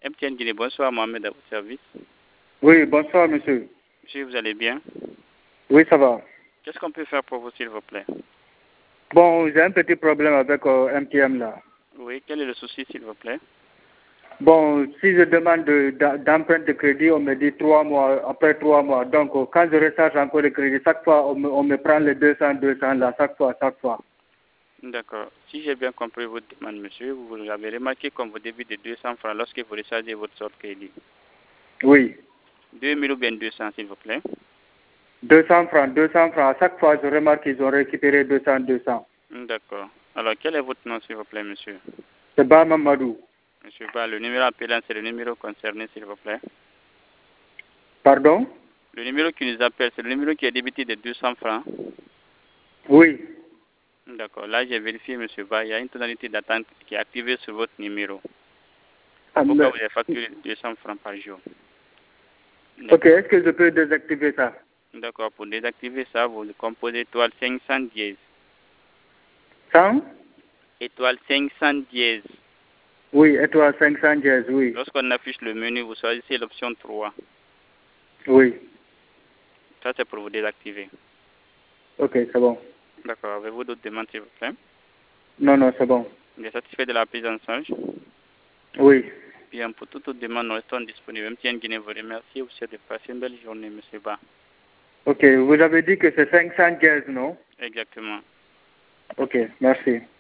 MTN Guinée, bonsoir Mohamed à votre service. Oui, bonsoir monsieur. Monsieur, vous allez bien? Oui, ça va. Qu'est-ce qu'on peut faire pour vous s'il vous plaît? Bon, j'ai un petit problème avec MTN là. Oui, quel est le souci s'il vous plaît? Bon, si je demande d'empreinte de crédit, on me dit 3 mois, après 3 mois. Donc, quand je recharge encore le crédit, chaque fois, on me prend les 200 là, chaque fois. D'accord. Si j'ai bien compris votre demande, monsieur, vous avez remarqué comme vous débit de 200 francs lorsque vous rechargez votre sort crédit. Oui. 2000 ou bien 200 s'il vous plaît? 200 francs. À chaque fois, je remarque qu'ils ont récupéré 200. D'accord. Alors, quel est votre nom s'il vous plaît, monsieur? C'est Ba Mamadou. Monsieur Ba, le numéro appelant, c'est le numéro concerné s'il vous plaît? Pardon? Le numéro qui nous appelle, c'est le numéro qui est débité de 200 francs? Oui. D'accord. Là, j'ai vérifié, monsieur Ba, il y a une tonalité d'attente qui est activée sur votre numéro. Ah, Pourquoi mais... vous avez facturé 200 francs par jour? Ok, est-ce que je peux désactiver ça? D'accord. Pour désactiver ça, vous composez étoile 500 dièse. 100? Étoile 500 dièse. Oui, étoile 500 dièse, oui. Lorsqu'on affiche le menu, vous choisissez l'option 3. Oui. Ça, c'est pour vous désactiver. Ok, c'est bon. D'accord. Avez-vous d'autres demandes, s'il vous plaît? Non, c'est bon. Vous êtes satisfait de la prise en charge? Oui. Bien, pour toute autre demande, nous restons disponibles. MTN Guinée vous remercie. Vous souhaite de passer une belle journée, monsieur Ba. Ok, vous avez dit que c'est 500 dièse, non? Exactement. Ok, merci.